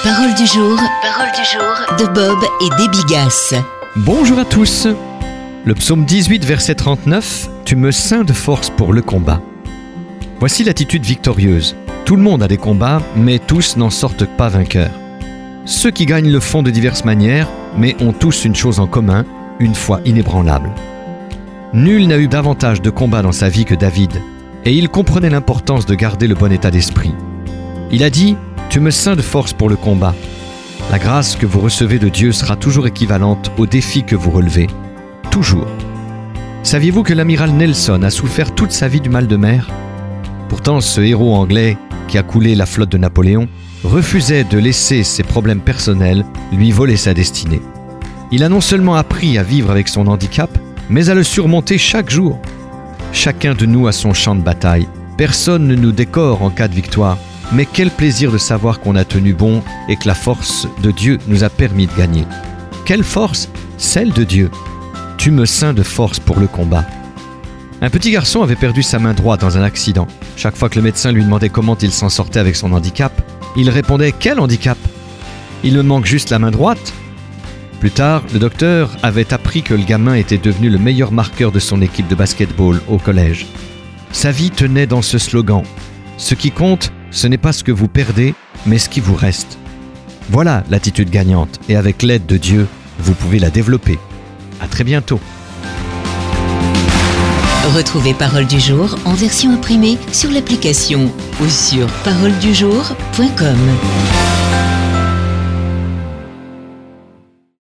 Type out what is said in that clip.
Parole du jour de Bob et Déby Gasse. Bonjour à tous. Le psaume 18, verset 39, « Tu me ceins de force pour le combat ». Voici l'attitude victorieuse. Tout le monde a des combats, mais tous n'en sortent pas vainqueurs. Ceux qui gagnent le font de diverses manières, mais ont tous une chose en commun, une foi inébranlable. Nul n'a eu davantage de combats dans sa vie que David, et il comprenait l'importance de garder le bon état d'esprit. Il a dit « Tu me ceins de force pour le combat ». La grâce que vous recevez de Dieu sera toujours équivalente au défi que vous relevez. Toujours. Saviez-vous que l'amiral Nelson a souffert toute sa vie du mal de mer ? Pourtant, ce héros anglais qui a coulé la flotte de Napoléon refusait de laisser ses problèmes personnels lui voler sa destinée. Il a non seulement appris à vivre avec son handicap, mais à le surmonter chaque jour. Chacun de nous a son champ de bataille. Personne ne nous décore en cas de victoire. Mais quel plaisir de savoir qu'on a tenu bon et que la force de Dieu nous a permis de gagner. Quelle force ? Celle de Dieu. Tu me ceins de force pour le combat. Un petit garçon avait perdu sa main droite dans un accident. Chaque fois que le médecin lui demandait comment il s'en sortait avec son handicap, il répondait « Quel handicap ? Il me manque juste la main droite ». Plus tard, le docteur avait appris que le gamin était devenu le meilleur marqueur de son équipe de basketball au collège. Sa vie tenait dans ce slogan « Ce qui compte, ce n'est pas ce que vous perdez, mais ce qui vous reste ». Voilà l'attitude gagnante, et avec l'aide de Dieu, vous pouvez la développer. À très bientôt. Retrouvez Parole du jour en version imprimée sur l'application ou sur paroledujour.com.